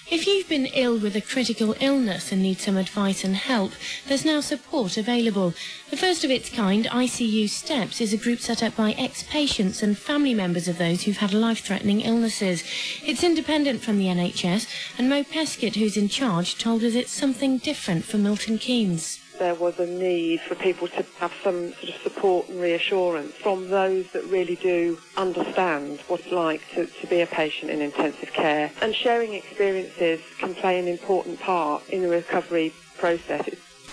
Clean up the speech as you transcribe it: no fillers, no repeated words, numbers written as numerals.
If you've been ill with a critical illness and need some advice and help, there's now support available. The first of its kind, ICU Steps, is a group set up by ex-patients and family members of those who've had life-threatening illnesses. It's independent from the NHS, and Mo Peskett, who's in charge, told us it's something different for Milton Keynes. There was a need for people to have some sort of support and reassurance from those that really do understand what it's like to be a patient in intensive care. And sharing experiences can play an important part in the recovery process.